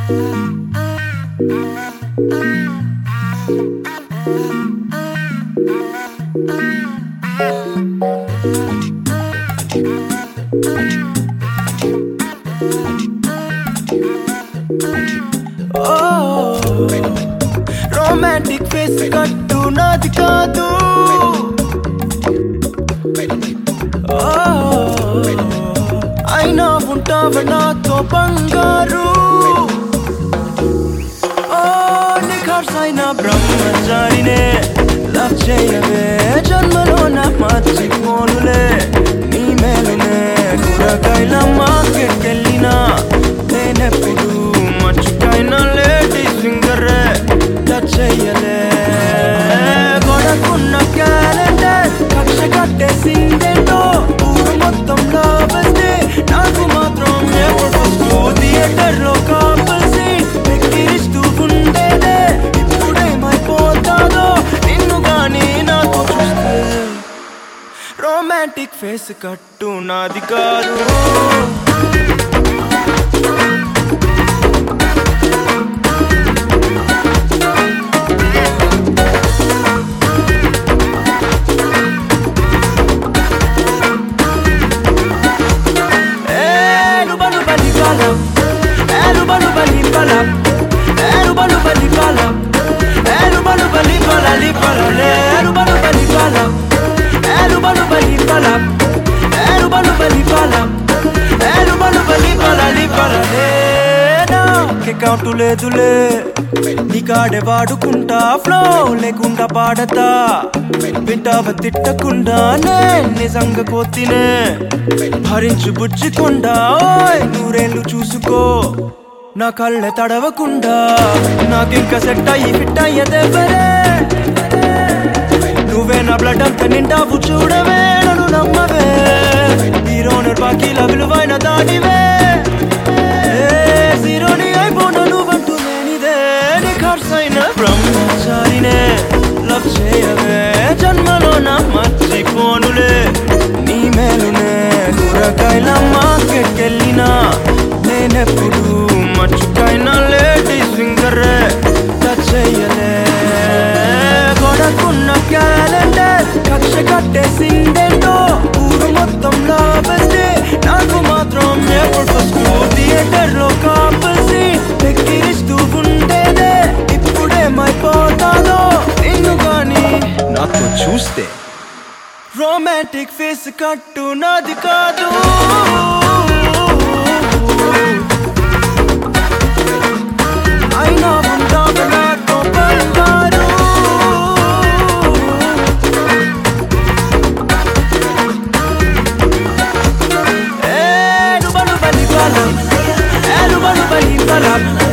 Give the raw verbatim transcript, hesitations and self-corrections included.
Romantic face కట్టు నాది కాదు. అయినా ఉంటావా నాతో బంగారు. నిఖార్సైన బ్రహ్మచారినే లవ్ చేయవే జన్మలో నా మర్చిపోనులే. నీ మేలునే కూరగాయల మార్కెట్కెళ్ళినా నేనెప్పుడు మర్చిపోయినా లేడీ సింగరే టచ్ చెయ్యలే. గొడకున్న క్యాలెండర్ కక్ష కట్టేసిందేంటో ఊరు మొత్తం లాభస్తే నాకు మాత్రం ఎప్పుడు ఫస్ట్ థియేటర్ లో కాపల్సి ఎక్కిరిస్తూ ఉండేదే. ఇప్పుడేమైపోతాదో నిన్ను గాని నాతో చూస్తే. రొమాంటిక్ ఫేస్ కట్టు నాది కాదు. కౌంటు లేదులే నీ కాడే వాడుకుంటా ఫ్లో లేకుండా పాడతా. వింటావ తిట్టకుండా నేను నిజంగా కోతినే భరించు బుజ్జికొండా. ఓయ్ నూరేళ్ళు చూసుకో నా కళ్ళె తడవకుండా. నాకింక సెట్ అయ్యి ఫిట్ అయ్యేదెవరే. నువ్వే నా బ్లడ్ అంత నిండావు చూడవే నన్ను నమ్మవే. హీరోనర్ బాకీల విలువైన దానివే. హీరోని అయిపోనా నువ్వంటూ నేనిదే. నిఖార్సైన బ్రహ్మచారినే లవ్ చేయవే జన్మలో నా మర్చిపోనులే. నీ మేలునే కూరగాయల మార్కెట్కెళ్ళినా నేనెప్పుడు మర్చిపోయినా లేడీ సింగరే టచ్ చెయ్యలే. గొడకున్న క్యాలెండర్ కక్ష కట్టేసిందేంటో ఊరు మొత్తం లాభస్తే నాకు మాత్రం ఎప్పుడు ఫస్ట్ థియేటర్ లో కాపల్సి ఎక్కిరిస్తూ ఉండేదే. ఇప్పుడేమైపోతాదో నిన్ను గాని నాతో చూస్తే. రొమాంటిక్ ఫేస్ కట్టు నాది కాదు. అయినా ఉంటావా నాతో బంగారు. Bali bala, elu balu bali bala.